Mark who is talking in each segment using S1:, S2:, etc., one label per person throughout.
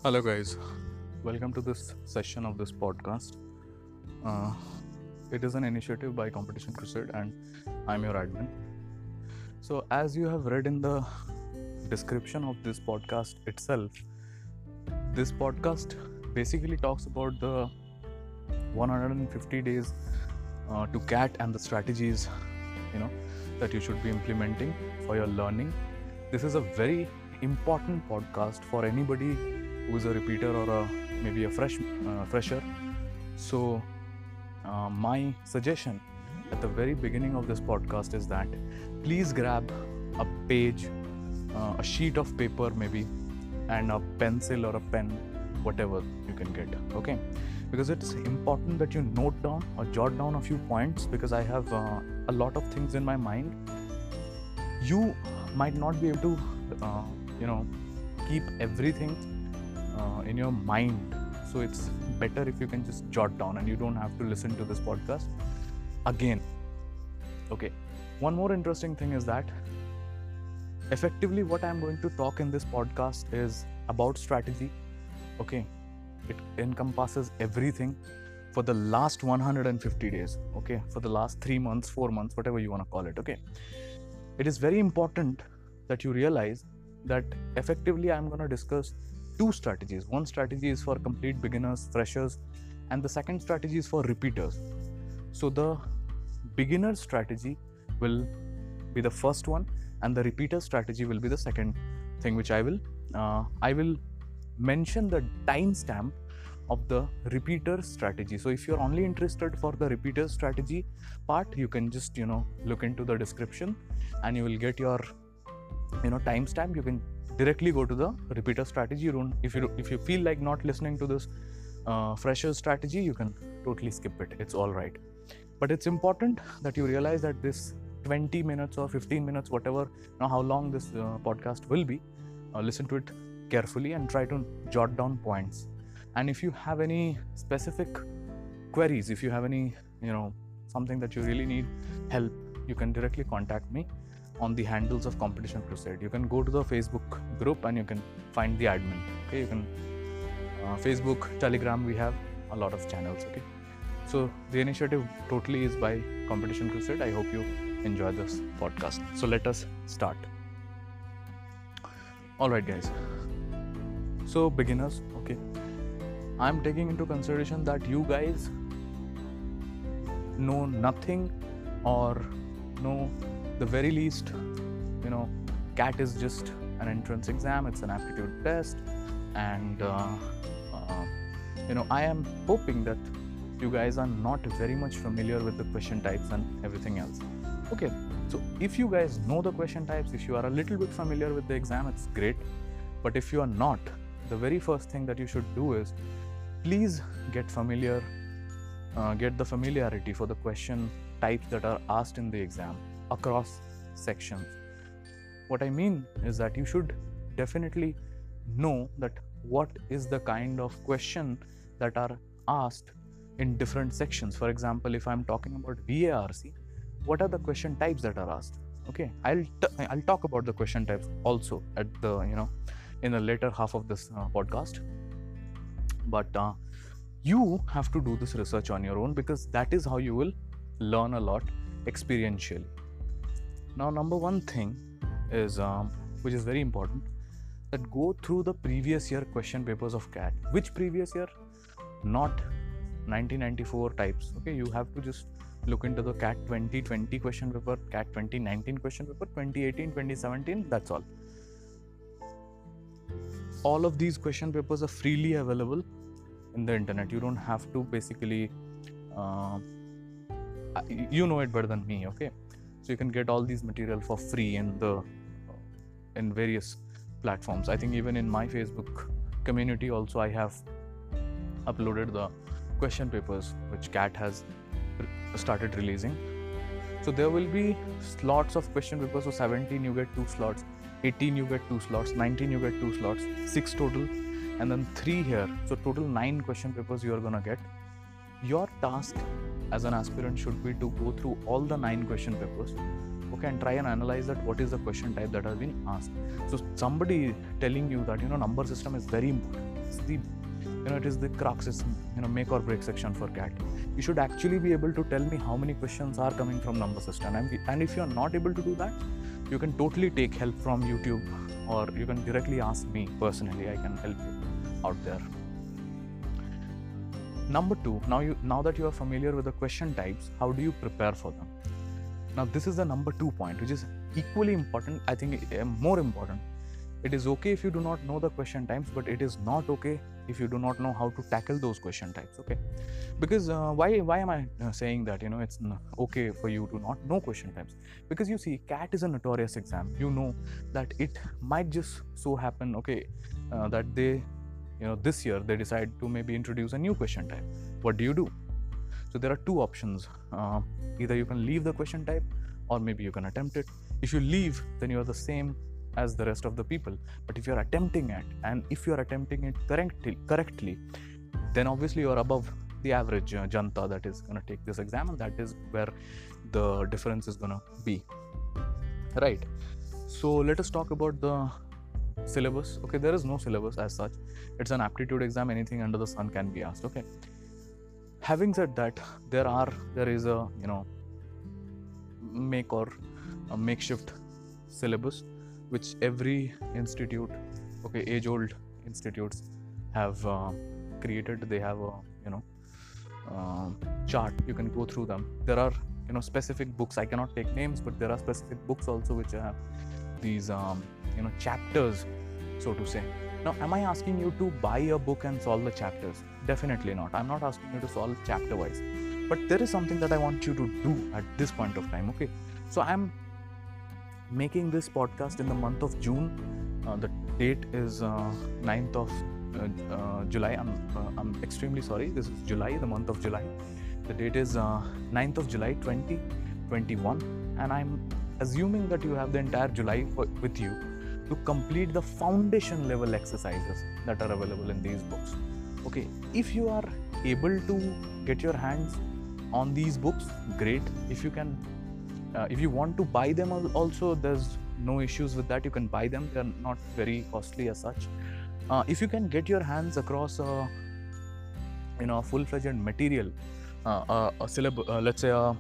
S1: Hello, guys. Welcome to this session of this podcast. Uh, it is an initiative by Competition Crusade, and I'm your admin. So, as you have read in the description of this podcast itself, this podcast basically talks about the 150 days to CAT and the strategies, that you should be implementing for your learning. This is a very important podcast for anybody who is a repeater or maybe a fresher. So my suggestion at the very beginning of this podcast is that please grab a page, a sheet of paper maybe, and a pencil or a pen, whatever you can get, okay? Because it's important that you note down or jot down a few points, because I have a lot of things in my mind. You might not be able to keep everything in your mind, so it's better if you can just jot down and you don't have to listen to this podcast again. Okay, one more interesting thing is that effectively what I'm going to talk in this podcast is about strategy. Okay, it encompasses everything for the last 150 days, okay, for the last 3 months, 4 months, whatever you want to call it. Okay, it is very important that you realize that effectively I'm going to discuss two strategies. One strategy is for complete beginners, freshers, and the second strategy is for repeaters. So the beginner strategy will be the first one, and the repeater strategy will be the second thing, which I will mention the timestamp of the repeater strategy. So if you're only interested for the repeater strategy part, you can just look into the description and you will get your timestamp. You can directly go to the repeater strategy. If you feel like not listening to this fresher strategy, you can totally skip it. It's all right. But it's important that you realize that this 20 minutes or 15 minutes, whatever how long this podcast will be, listen to it carefully and try to jot down points. And if you have any specific queries, if you have any something that you really need help, you can directly contact me on the handles of Competition Crusade. You can go to the Facebook group and you can find the admin. Okay, you can Facebook, Telegram, we have a lot of channels. Okay, so the initiative totally is by Competition Crusade. I hope you enjoy this podcast. So let us start. All right, guys. So beginners, okay, I'm taking into consideration that you guys know nothing, or know the very least, CAT is just an entrance exam. It's an aptitude test, and I am hoping that you guys are not very much familiar with the question types and everything else. Okay, so if you guys know the question types, if you are a little bit familiar with the exam, it's great. But if you are not, the very first thing that you should do is please get the familiarity for the question types that are asked in the exam across sections. What I mean is that you should definitely know that what is the kind of question that are asked in different sections. For example, if I'm talking about VARC, what are the question types that are asked? Okay, I'll talk about the question types also at the in the later half of this podcast. But you have to do this research on your own, because that is how you will learn a lot experientially. Now, number one thing is, which is very important, that go through the previous year question papers of CAT. Which previous year? Not 1994 types. Okay, you have to just look into the CAT 2020 question paper, CAT 2019 question paper, 2018, 2017. That's all. All of these question papers are freely available in the internet. You don't have to basically, you know it better than me. Okay, so you can get all these material for free in various platforms. I think even in my Facebook community also I have uploaded the question papers which CAT has started releasing. So there will be slots of question papers. So 17 you get 2 slots, 18 you get 2 slots, 19 you get 2 slots, 6 total, and then 3 here. So total 9 question papers you are gonna get. Your task as an aspirant should be to go through all the 9 question papers, okay, and try and analyze that what is the question type that has been asked. So somebody telling you that number system is very important, it's the it is the crux, is make or break section for CAT. You should actually be able to tell me how many questions are coming from number system, and if you're not able to do that, you can totally take help from YouTube, or you can directly ask me personally. I can help you out there. Number 2, now that you are familiar with the question types, how do you prepare for them? Now this is the number 2 point, which is equally important, I think more important. It is okay if you do not know the question types, but it is not okay if you do not know how to tackle those question types, okay? Because why am I saying that it's okay for you to not know question types? Because you see, CAT is a notorious exam. You know that it might just so happen, okay, that they this year they decide to maybe introduce a new question type. What do you do? So there are 2 options. Either you can leave the question type, or maybe you can attempt it. If you leave, then you are the same as the rest of the people. But if you're attempting it, and if you're attempting it correctly, then obviously you're above the average janta that is going to take this exam, and that is where the difference is going to be, right? So let us talk about the syllabus. Okay, there is no syllabus as such. It's an aptitude exam. Anything under the sun can be asked, okay? Having said that, there is a make or a makeshift syllabus which every institute, okay, age-old institutes have created. They have a chart. You can go through them. There are specific books. I cannot take names, but there are specific books also which have these chapters, so to say. Now, am I asking you to buy a book and solve the chapters? Definitely not. I'm not asking you to solve chapter wise, but there is something that I want you to do at this point of time, okay? So I'm making this podcast in the month of June. The date is 9th of July. I'm extremely sorry. This is July, the month of July. The date is 9th of July 2021, and I'm assuming that you have the entire July with you to complete the foundation level exercises that are available in these books. Okay, if you are able to get your hands on these books, great. If you can, if you want to buy them also, there's no issues with that. You can buy them. They're not very costly as such. If you can get your hands across a full-fledged material, a syllabus, let's say a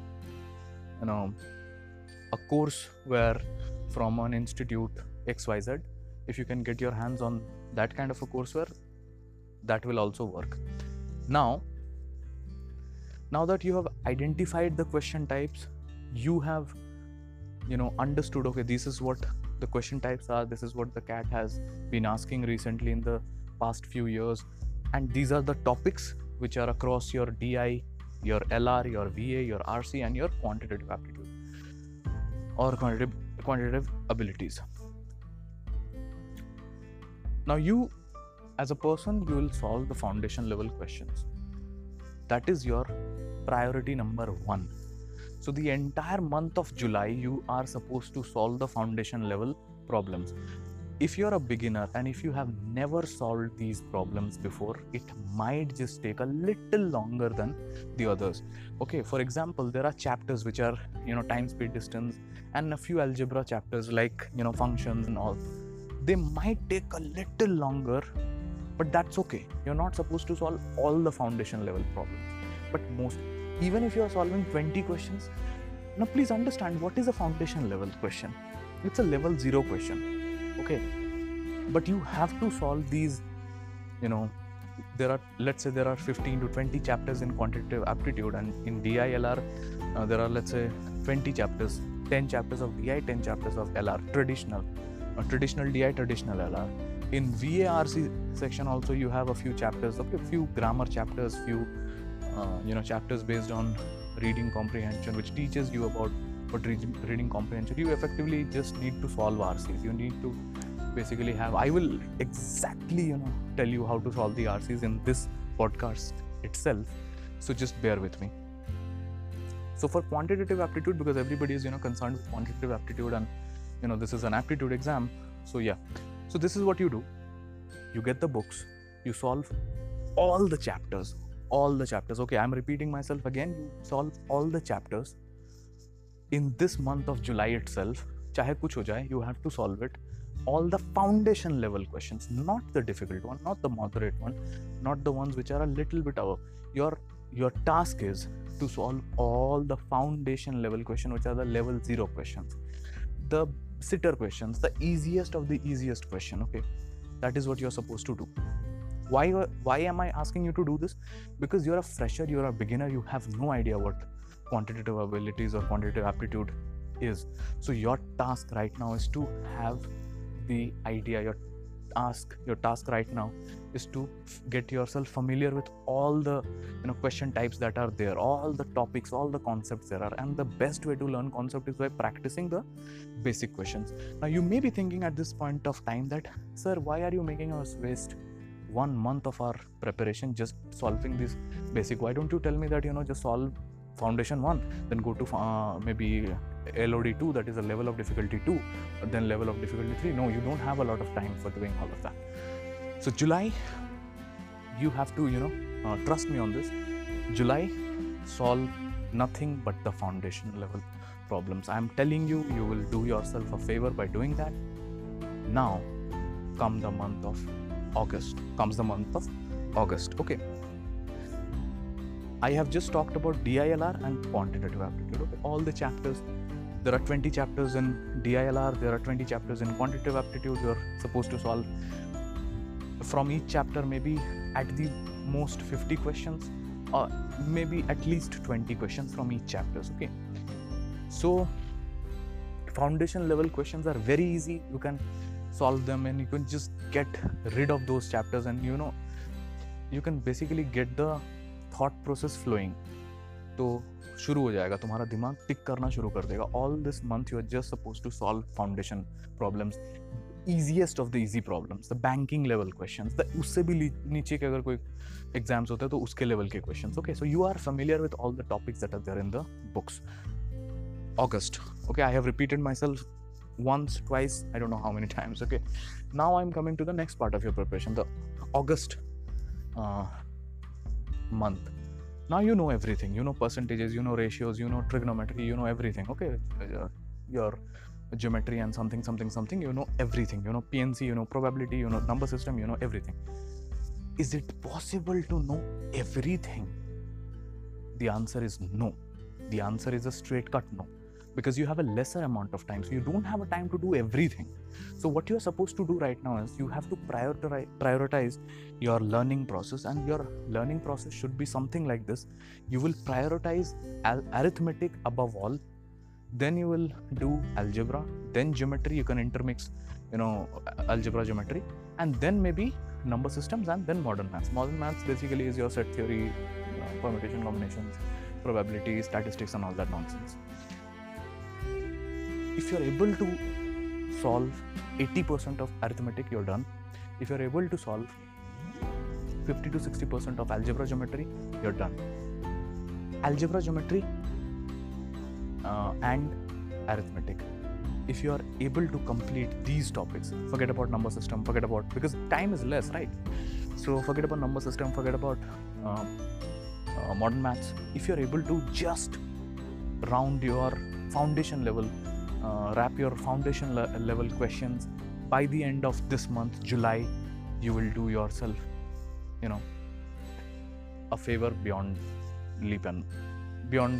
S1: course where from an institute XYZ, if you can get your hands on that kind of a courseware, that will also work. Now that you have identified the question types, you have understood, okay, this is what the question types are, this is what the CAT has been asking recently in the past few years, and these are the topics which are across your DI, your LR, your VA, your RC, and your quantitative aptitude or quantitative abilities. Now you, as a person, you will solve the foundation level questions. That is your priority number 1. So the entire month of July, you are supposed to solve the foundation level problems. If you're a beginner and if you have never solved these problems before, it might just take a little longer than the others. Okay, for example, there are chapters which are, time, speed, distance, and a few algebra chapters like, functions and all. They might take a little longer, but that's okay. You're not supposed to solve all the foundation level problems. But even if you're solving 20 questions, now please understand, what is a foundation level question? It's a level 0 question, okay? But you have to solve these, let's say there are 15 to 20 chapters in quantitative aptitude, and in DILR, there are, let's say, 20 chapters, 10 chapters of DI, 10 chapters of LR, traditional DI, traditional LR. In VARC section also, you have a few chapters, okay, few grammar chapters, few chapters based on reading comprehension, which teaches you about what reading comprehension. You effectively just need to solve RCs. You need to basically have, I will exactly tell you how to solve the RCs in this podcast itself, so just bear with me. So for quantitative aptitude, because everybody is concerned with quantitative aptitude, and this is an aptitude exam, so yeah, so this is what you do. You get the books, you solve all the chapters. Okay, I'm repeating myself again. You solve all the chapters. in this month of July itself, chahe kuch ho jaye, you have to solve it. All the foundation level questions, not the difficult one, not the moderate one, not the ones which are a little bit above. Your task is to solve all the foundation level questions, which are the level 0 questions, the sitter questions, the easiest of the easiest question. Okay, that is what you're supposed to do. Why am I asking you to do this? Because you're a fresher, you're a beginner, you have no idea what quantitative abilities or quantitative aptitude is. So your task right now is to have the idea. Your task right now is to get yourself familiar with all the question types that are there, all the topics, all the concepts there are. And the best way to learn concept is by practicing the basic questions. Now you may be thinking at this point of time that, sir, why are you making us waste 1 month of our preparation just solving this basic? Why don't you tell me that just solve foundation 1, then go to maybe LOD 2, that is a level of difficulty 2, then level of difficulty 3. No, you don't have a lot of time for doing all of that. So July, you have to trust me on this. July, solve nothing but the foundation level problems. I'm telling you, you will do yourself a favor by doing that. Now comes the month of August. Okay, I have just talked about DILR and quantitative aptitude. Okay, all the chapters, there are 20 chapters in DILR, there are 20 chapters in quantitative aptitude. You're supposed to solve from each chapter maybe at the most 50 questions, or maybe at least 20 questions from each chapters. Okay, so foundation level questions are very easy. You can solve them and you can just get rid of those chapters, and you can basically get the thought process flowing. तो शुरू हो जाएगा, तुम्हारा दिमाग टिक करना शुरू कर देगा. All this month you are just supposed to solve foundation problems, easiest of the easy problems, the banking level questions, the उससे भी नीचे के अगर कोई exams होते हैं तो उसके level के questions. Okay, so you are familiar with all the topics that are there in the books. August. Okay, I have repeated myself once, twice, I don't know how many times. Okay, now I'm coming to the next part of your preparation, the August month. Now you know everything, you know percentages, you know ratios, you know trigonometry, you know everything. Okay, your geometry and something, you know everything, you know PNC, you know probability, you know number system, you know everything. Is it possible to know everything? The answer is no. The answer is a straight cut no, because you have a lesser amount of time, so you don't have a time to do everything. So what you're supposed to do right now is you have to prioritize your learning process, and your learning process should be something like this. You will prioritize arithmetic above all, then you will do algebra, then geometry. You can intermix algebra, geometry, and then maybe number systems, and then modern maths. Modern maths basically is your set theory, permutation, combinations, probability, statistics, and all that nonsense. If you're able to solve 80% of arithmetic, you're done. If you're able to solve 50 to 60% of algebra, geometry, you're done. Algebra, geometry, and arithmetic. If you are able to complete these topics, forget about number system, because time is less, right? So forget about number system, forget about modern maths. If you're able to just round your foundation level, wrap your foundation level questions by the end of this month, July, you will do yourself a favor beyond leap and beyond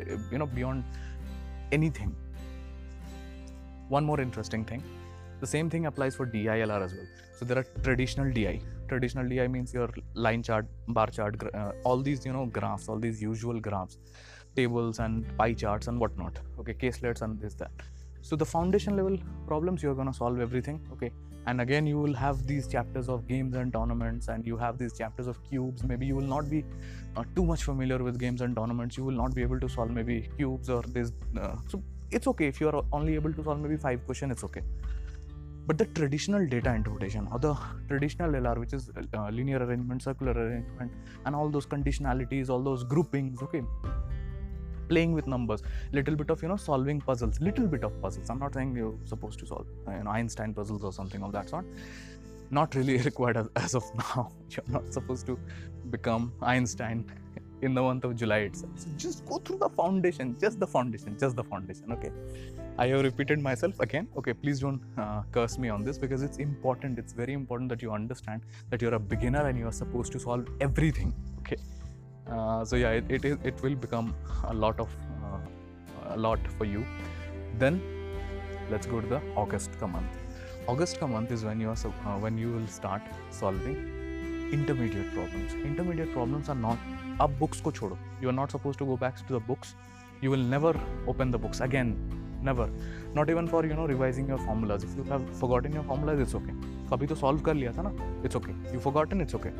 S1: anything. One more interesting thing, the same thing applies for DILR as well. So there are traditional DI. Traditional DI means your line chart, bar chart, all these graphs, all these usual graphs, tables and pie charts and whatnot. Okay, caselets and this, that. So the foundation level problems, you're gonna solve everything. Okay, and again you will have these chapters of games and tournaments, and you have these chapters of cubes. Maybe you will not be too much familiar with games and tournaments. You will not be able to solve maybe cubes or this. So it's okay if you are only able to solve maybe 5 questions. It's okay. But the traditional data interpretation, or the traditional LR, which is linear arrangement, circular arrangement, and all those conditionalities, all those groupings, okay, playing with numbers, little bit of solving puzzles, little bit of puzzles. I'm not saying you're supposed to solve Einstein puzzles or something of that sort. Not really required as of now. You're not supposed to become Einstein in the month of July itself. So just go through the foundation, just the foundation. Okay. I have repeated myself again. Okay, please don't curse me on this, because it's important. It's very important that you understand that you're a beginner and you are supposed to solve everything. Okay. So yeah, it will become a lot for you. Then let's go to the August ka month. August ka month is when you will start solving intermediate problems. Intermediate problems are not, ab books ko chodo. You are not supposed to go back to the books. You will never open the books again. Never. Not even for revising your formulas. If you have forgotten your formulas, it's okay. Kabhi to solve kar liya tha na, it's okay. You forgotten, it's okay.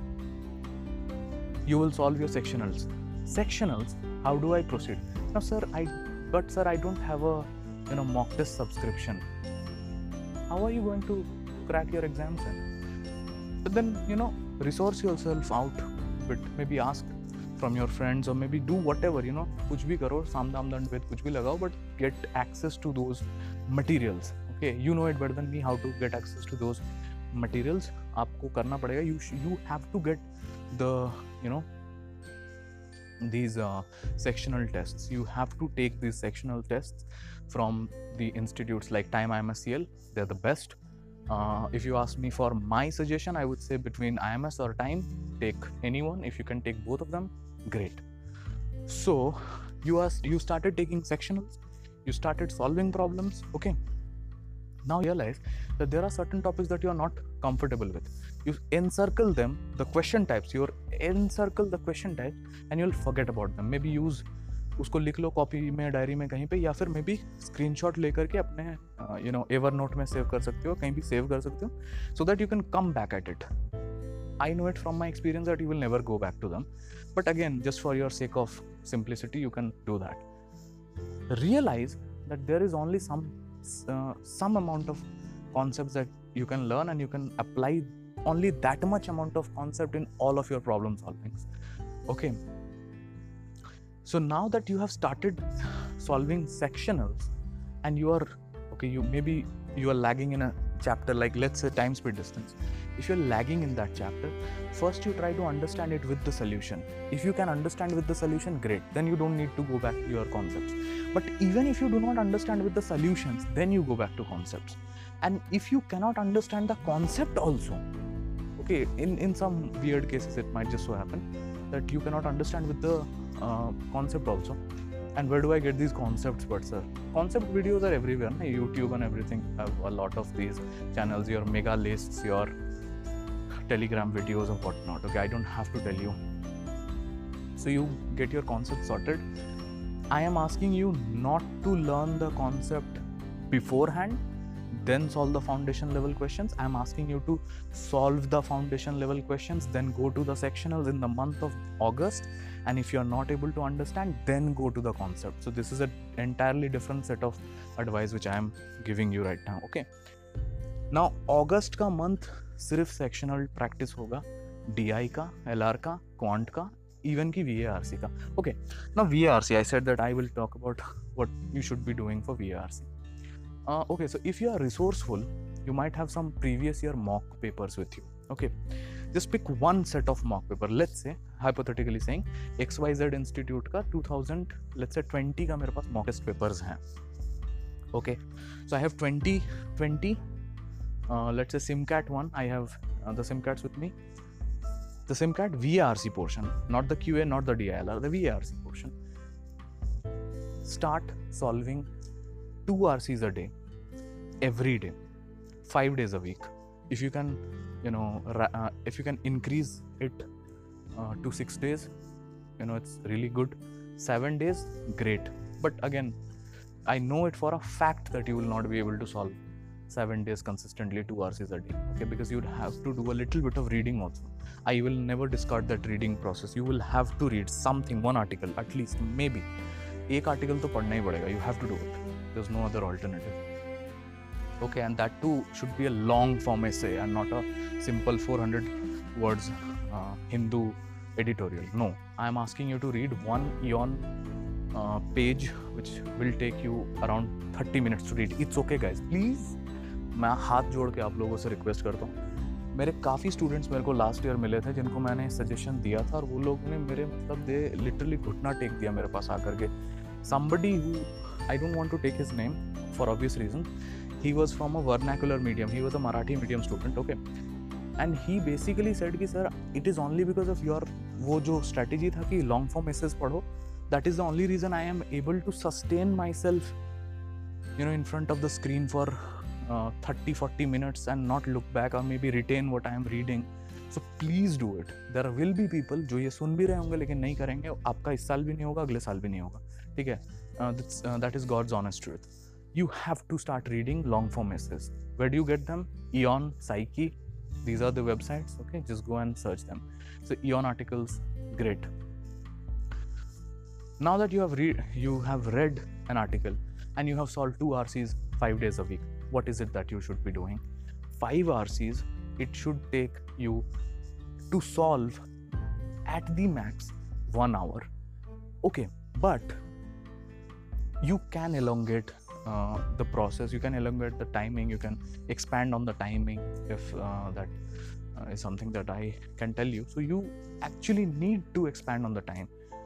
S1: You will solve your sectionals. Sectionals, how do I proceed? Now, sir, I don't have a mock test subscription. How are you going to crack your exams then? But then, resource yourself out a bit. Maybe ask from your friends, or maybe do whatever, kuch bhi karo, sam dam dand ved kuch bhi lagao, but get access to those materials. Okay, you know it better than me how to get access to those materials. Aapko karna padega. You have to get the these sectional tests. You have to take these sectional tests from the institutes like Time IMSCL. They're the best. If you ask me for my suggestion, I would say between IMS or Time, take anyone. If you can take both of them, great. So you started taking sectionals, you started solving problems. Okay, now realize that there are certain topics that you are not comfortable with. You encircle them, the question types, and you'll forget about them. Maybe use उसको लिख लो copy में, diary में कहीं पे, या फिर may be screenshot लेकर के अपने एवर नोट में सेव कर सकते हो, कहीं भी सेव कर सकते हो, so that you can come back at it. I know it from my experience that you will never go back to them, but again, just for your sake of simplicity, you can do that. Realize that there is only some amount of concepts that you can learn, and you can apply only that much amount of concept in all of your problem solvings. Okay. So now that you have started solving sectionals, and you are lagging in a chapter, like let's say time, speed, distance. If you're lagging in that chapter, first you try to understand it with the solution. If you can understand with the solution, great. Then you don't need to go back to your concepts. But even if you do not understand with the solutions, then you go back to concepts. And if you cannot understand the concept also, okay, in some weird cases it might just so happen that you cannot understand with the concept also. And where do I get these concepts? But sir, concept videos are everywhere. YouTube and everything have a lot of these channels, your mega lists, your Telegram videos or whatnot. Okay, I don't have to tell you. So you get your concept sorted. I am asking you not to learn the concept beforehand, then solve the foundation level questions. I am asking you to solve the foundation level questions, then go to the sectionals in the month of August. And if you are not able to understand, then go to the concept. So this is an entirely different set of advice which I am giving you right now. Okay. Now August का month सिर्फ sectional practice होगा, DI का, LR का, Quant का, even की VARC का. Okay. Now VARC, I said that I will talk about what you should be doing for VARC. Okay, so if you are resourceful, you might have some previous year mock papers with you. Okay, just pick one set of mock paper. Let's say, hypothetically saying, XYZ Institute का 2020 का मेरे पास mock test papers हैं. Okay, so I have 20. Let's say SimCat 1. I have the SimCats with me. The SimCat VARC portion, not the QA, not the DILR, the VARC portion. Start solving 2 RCs a day, every day, 5 days a week. If you can, if you can increase it to 6 days, it's really good. 7 days, great. But again, I know it for a fact that you will not be able to solve 7 days consistently 2 RCs a day. Okay, because you'd have to do a little bit of reading also. I will never discard that reading process. You will have to read something, one article at least, maybe. एक article तो पढ़ना ही पड़ेगा. You have to do it. There's no other alternative. Okay, and that too should be a long form essay and not a simple 400 words Hindu editorial. No, I am asking you to read one Eon page which will take you around 30 minutes to read. It's okay guys, please. मैं हाथ जोड़ के आप लोगों से request करता हूँ, मेरे काफ़ी स्टूडेंट्स मेरे को लास्ट ईयर मिले थे जिनको मैंने सजेशन दिया था और वो लोग ने मेरे मतलब दे लिटरली घुटना टेक दिया मेरे पास आकर के. Somebody who I don't want to take his name for obvious reasons. He was from a vernacular medium. He was a Marathi medium student, okay? And he basically said कि sir, it is only because of your वो जो strategy था कि long form essays पढ़ो, that is the only reason I am able to sustain myself, in front of the screen for 30-40 minutes and not look back or maybe retain what I am reading. So please do it. There will be people जो ये सुन भी रहे होंगे लेकिन नहीं करेंगे. आपका इस साल भी नहीं होगा, अगले साल भी नहीं होगा. ठीक है? That is God's honest truth. You have to start reading long form essays. Where do you get them? Eon, Psyche. These are the websites. Okay, just go and search them. So Eon articles, great. Now that you have read an article and you have solved 2 RCs 5 days a week, what is it that you should be doing? 5 RCs, it should take you to solve at the max 1 hour. Okay, but you can elongate the process, you can elongate the timing, you can expand on the timing if that is something that I can tell you. So you actually need to expand on the time.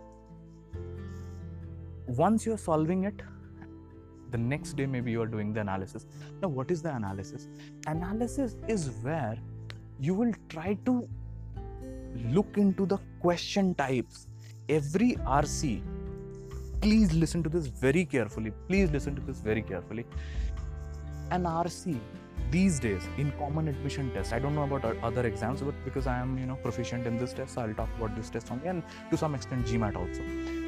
S1: Once you're solving it, the next day maybe you are doing the analysis. Now what is the analysis? Analysis is where you will try to look into the question types. Every RC, please listen to this very carefully. An RC these days in common admission test, I don't know about other exams, but because I am proficient in this test, so I'll talk about this test only, and to some extent GMAT also.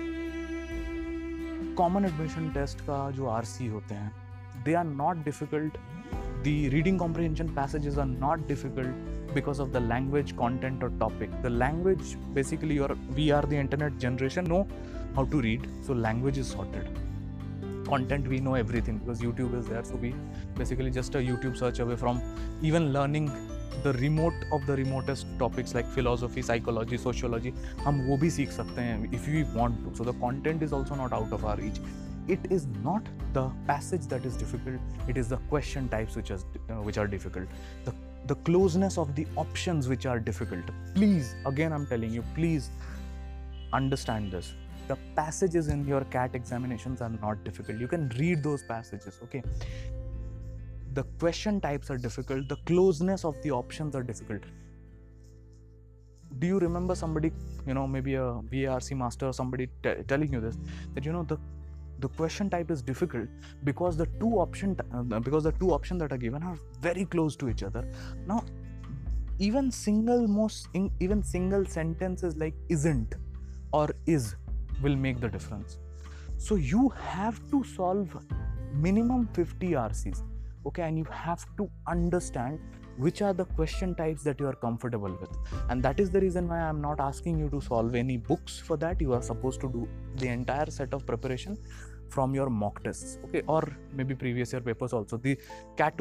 S1: Common admission test का जो RC होते हैं, they are not difficult. The reading comprehension passages are not difficult because of the language, content or topic. The language, basically we are the internet generation, know how to read, so language is sorted. Content, we know everything because YouTube is there, so we basically just a YouTube search away from even learning the remote of the remotest topics like philosophy, psychology, sociology. हम वो भी सीख सकते हैं if we want to. So the content is also not out of our reach. It is not the passage that is difficult, it is the question types which are difficult, the closeness of the options which are difficult. Please, again I'm telling you, please understand this. The passages in your CAT examinations are not difficult. You can read those passages, okay? The question types are difficult, the closeness of the options are difficult. Do you remember somebody, maybe a VARC master or somebody telling you this, that the question type is difficult because the two options that are given are very close to each other. Now, even single sentences like isn't or is will make the difference. So you have to solve minimum 50 RCs, okay, and you have to understand which are the question types that you are comfortable with, and that is the reason why I am not asking you to solve any books. For that, you are supposed to do the entire set of preparation from your mock tests, okay, or maybe previous year papers also. The CAT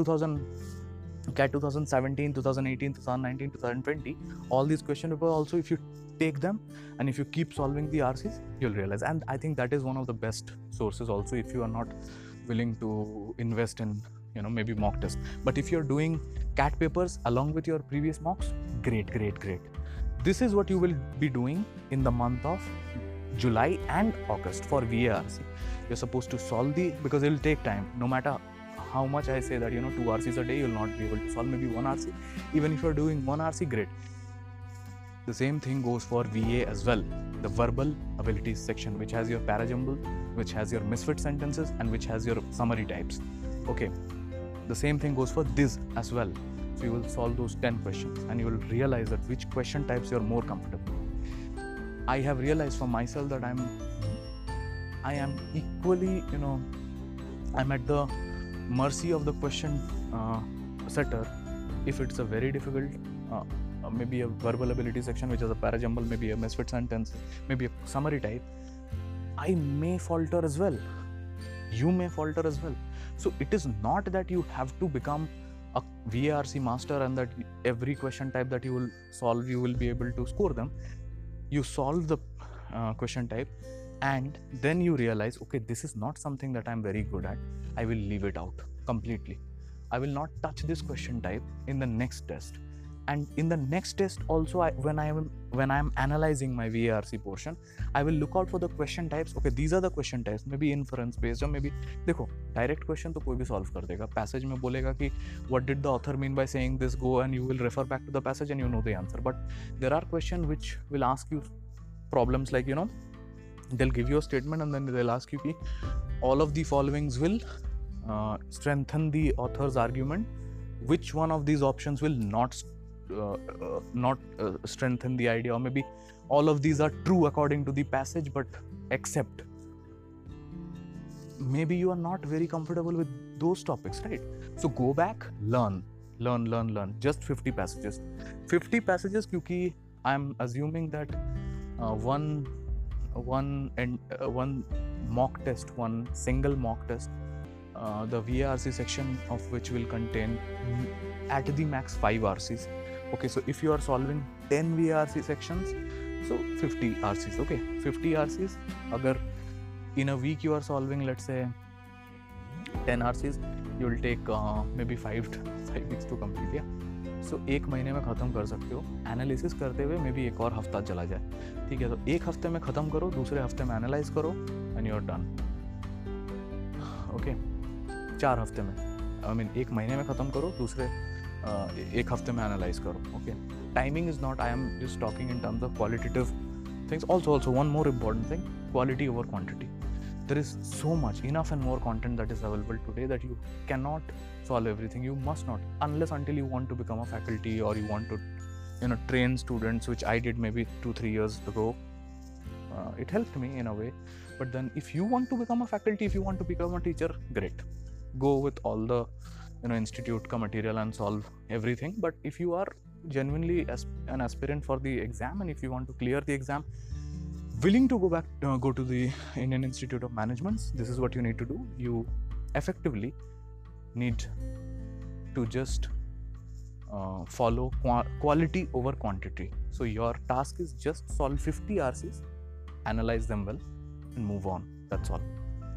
S1: 2017, 2018, 2019, 2020, all these question papers also, if you take them and if you keep solving the RCs, you'll realize. And I think that is one of the best sources also if you are not willing to invest in maybe mock test. But if you're doing CAT papers along with your previous mocks, great. This is what you will be doing in the month of July and August for VARC. You're supposed to solve because it will take time. No matter how much I say that 2 RCs a day, you'll not be able to solve maybe 1 RC. Even if you're doing 1 RC, great. The same thing goes for VA as well. The verbal abilities section, which has your parajumble, which has your misfit sentences, and which has your summary types. Okay. The same thing goes for this as well. So you will solve those 10 questions and you will realize that which question types you're more comfortable. I have realized for myself that I am equally, I'm at the mercy of the question setter. If it's a very difficult, maybe a verbal ability section, which is a parajumble, maybe a misfit sentence, maybe a summary type, I may falter as well. You may falter as well. So it is not that you have to become a VARC master and that every question type that you will solve, you will be able to score them. You solve the question type and then you realize, okay, this is not something that I'm very good at. I will leave it out completely. I will not touch this question type in the next test. And in the next test also, when I am analyzing my VARC portion, I will look out for the question types. Okay, these are the question types, maybe inference based, or maybe देखो direct question तो कोई भी solve कर देगा. Passage में बोलेगा कि what did the author mean by saying this, go and you will refer back to the passage and you know the answer. But there are questions which will ask you problems like, they'll give you a statement and then they'll ask you कि all of the followings will strengthen the author's argument. Which one of these options will not strengthen the idea, or maybe all of these are true according to the passage, but except maybe you are not very comfortable with those topics, right? So go back, learn. Just 50 passages क्योंकि I'm assuming that one mock test, one single mock test, the VARC section of which will contain at the max 5 RCs. Okay, so if you are solving 10 VARC sections, so 50 RCs. Okay, 50 RCs. Agar in a week you are solving, let's say 10 RCs, you will take maybe 5 weeks to complete. Yeah, so एक महीने में ख़त्म कर सकते हो. Analysis करते हुए may be एक और हफ्ता चला जाए, ठीक है. तो एक हफ्ते में ख़त्म करो, दूसरे हफ्ते में एनालाइज करो and you are done. Okay, 4 हफ्ते में, आई मीन एक महीने में ख़त्म करो, दूसरे एक हफ्ते में एनालाइज करो. Okay, timing is not, I am just talking in terms of qualitative things. Also one more important thing, quality over quantity. There is so much, enough and more content that is available today that you cannot solve everything. You must not, unless until you want to become a faculty or you want to train students, which I did maybe 2-3 years ago. It helped me in a way. But then if you want to become a faculty, if you want to become a teacher, great, go with all the institute ka material and solve everything. But if you are genuinely an aspirant for the exam, and if you want to clear the exam, willing to go to the Indian Institute of Management, this is what you need to do. You effectively need to just follow quality over quantity. So your task is just solve 50 RCs, analyze them well, and move on. That's all.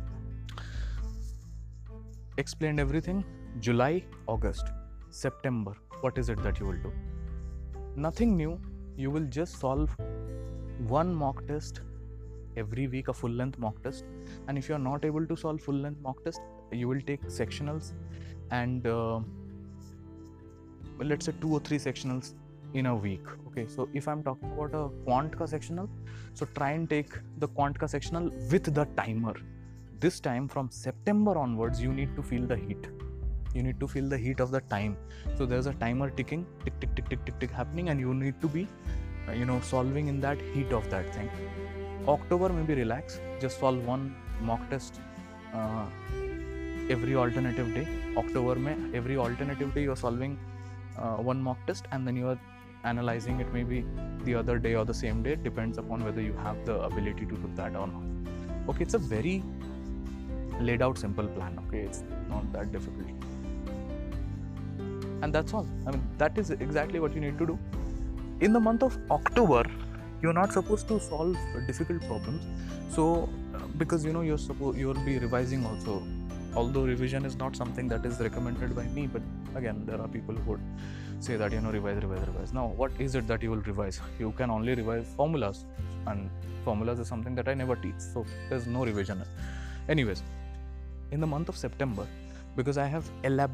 S1: Explained everything. July, August, September, what is it that you will do? Nothing new. You will just solve one mock test every week, a full length mock test. And if you are not able to solve full length mock test, you will take sectionals, and let's say 2 or 3 sectionals in a week. Okay, so if I'm talking about a quant ka sectional, so try and take the quant ka sectional with the timer. This time from September onwards, you need to feel the heat. You need to feel the heat of the time. So there's a timer ticking, tick tick tick tick tick tick happening, and you need to be solving in that heat of that thing. October, maybe relax, just solve one mock test every alternative day. October mein every alternative day you are solving one mock test, and then you are analyzing it maybe the other day or the same day, depends upon whether you have the ability to do that or not. Okay, it's a very laid out simple plan. Okay, it's not that difficult, and that's all. I mean, that is exactly what you need to do. In the month of October, you're not supposed to solve difficult problems. So because you'll be revising also, although revision is not something that is recommended by me, but again, there are people who would say that revise. Now, what is it that you will revise? You can only revise formulas, and formulas is something that I never teach, so there's no revision. Anyways, in the month of September, because I have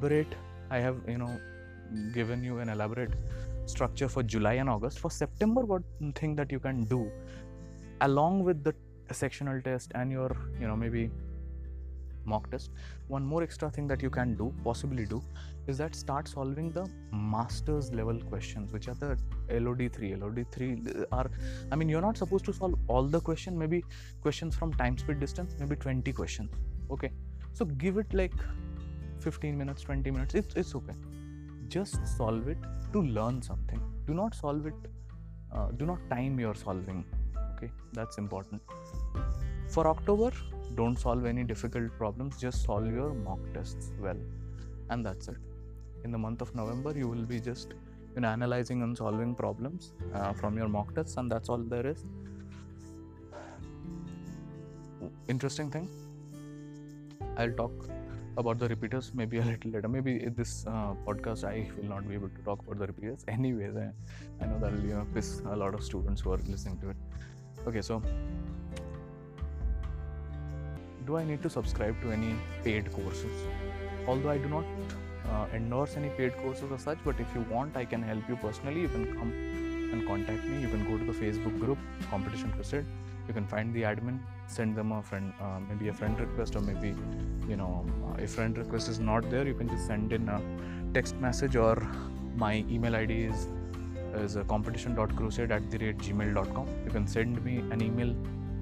S1: given you an elaborate structure for July and August. For September, one thing that you can do along with the sectional test and your maybe mock test, one more extra thing that you can possibly do is that start solving the master's level questions, which are the LOD3 are, I mean, you're not supposed to solve all the questions, maybe questions from time, speed, distance, maybe 20 questions. Okay, so give it like 15 minutes, 20 minutes, it's okay. Just solve it to learn something. Do not solve it, do not time your solving. Okay, that's important. For October, don't solve any difficult problems, just solve your mock tests well, and that's it. In the month of November, you will be just analyzing and solving problems from your mock tests, and that's all there is. Interesting thing, I'll talk about the repeaters maybe a little later. Maybe in this podcast I will not be able to talk about the repeaters. Anyways, I know that will piss a lot of students who are listening to it. Okay, so do I need to subscribe to any paid courses? Although I do not endorse any paid courses as such, but if you want, I can help you personally. You can come and contact me. You can go to the Facebook group Competition Crusade. You can find the admin, send them a friend, maybe a friend request, or maybe if friend request is not there, you can just send in a text message, or my email ID is competition.crusade@gmail.com. You can send me an email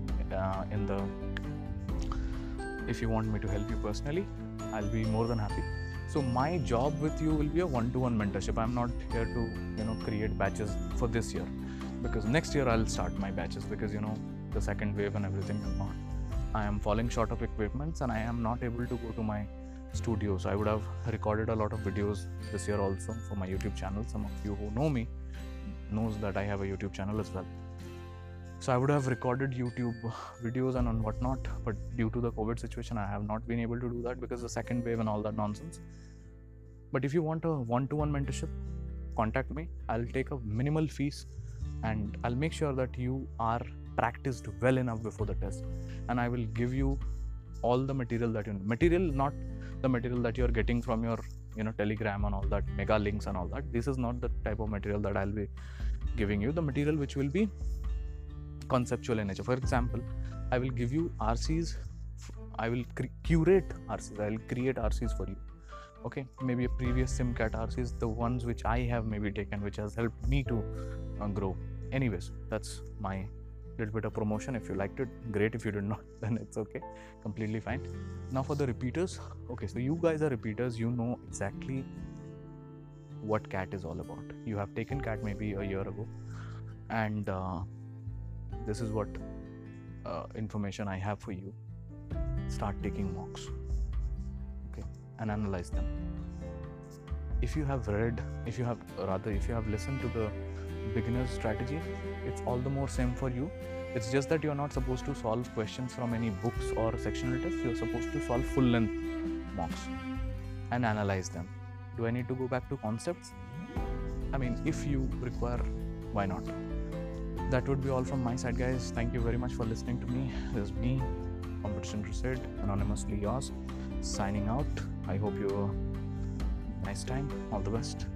S1: if you want me to help you personally. I'll be more than happy. So my job with you will be a one-to-one mentorship. I'm not here to create batches for this year, because next year I'll start my batches, because the second wave and everything. I am falling short of equipments and I am not able to go to my studio. So I would have recorded a lot of videos this year also for my YouTube channel. Some of you who know me knows that I have a YouTube channel as well. So I would have recorded YouTube videos and whatnot, but due to the COVID situation, I have not been able to do that because the second wave and all that nonsense. But if you want a one-to-one mentorship, contact me. I'll take a minimal fees and I'll make sure that you are practiced well enough before the test. And I will give you all the material that you need. Material, not the material that you're getting from your Telegram and all that, mega links and all that. This is not the type of material that I'll be giving you. The material which will be conceptual in nature. For example, I will give you RCs. I will curate RCs. I will create RCs for you. Okay, maybe a previous SimCat RCs, the ones which I have maybe taken, which has helped me to grow. Anyways, that's my little bit of promotion. If you liked it, great. If you did not, then it's okay, completely fine. Now for the repeaters. Okay, so you guys are repeaters. You know exactly what CAT is all about. You have taken CAT maybe a year ago, and this is what information I have for you. Start taking mocks, okay, and analyze them. If you have listened to the beginner's strategy, it's all the more same for you. It's just that you're not supposed to solve questions from any books or sectional tests. You're supposed to solve full length mocks and analyze them. Do I need to go back to concepts? I mean, if you require, why not? That would be all from my side, guys. Thank you very much for listening to me. This is me, Competition Crusade, anonymously yours, signing out. I hope you have a nice time. All the best.